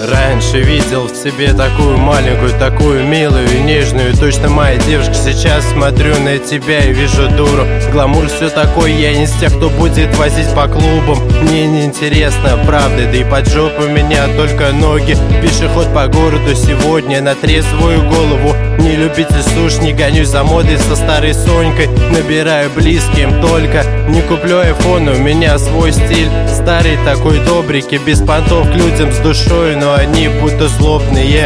Раньше видел в тебе такую маленькую, такую милую и нежную. Точно моя девушка. Сейчас смотрю на тебя и вижу дуру. Гламур все такой, я не из тех, кто будет возить по клубам. Мне не интересно, правда, да и под жопу у меня только ноги. Пешеход по городу сегодня на трезвую голову. Не любитель суш, не гонюсь за модой со старой Сонькой. Набираю близким только. Не куплю айфон, у меня свой стиль. Старый такой добренький, без понтов к людям с душой, но они будто злобные.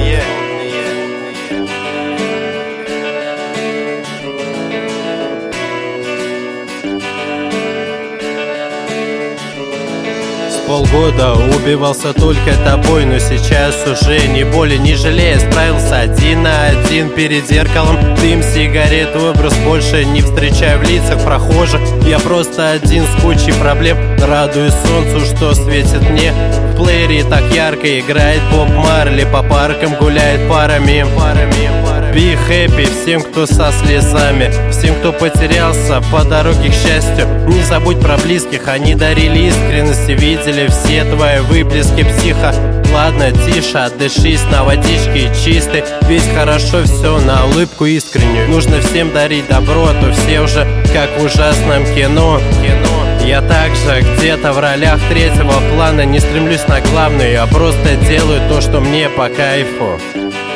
Полгода убивался только тобой, но сейчас уже ни боли, ни жалея справился один на один перед зеркалом. Дым, сигарет, образ больше не встречаю в лицах прохожих. Я просто один с кучей проблем, радуюсь солнцу, что светит мне. В плеере так ярко играет Боб Марли, по паркам гуляет парами. Be happy всем, кто со слезами, всем, кто потерялся по дороге к счастью. Не забудь про близких, они дарили искренность и видели все твои выплески психа. Ладно, тише, отдышись на водичке чистой, ведь хорошо все на улыбку искреннюю. Нужно всем дарить добро, а то все уже как в ужасном кино. Я также где-то в ролях третьего плана, не стремлюсь на главную, я просто делаю то, что мне по кайфу.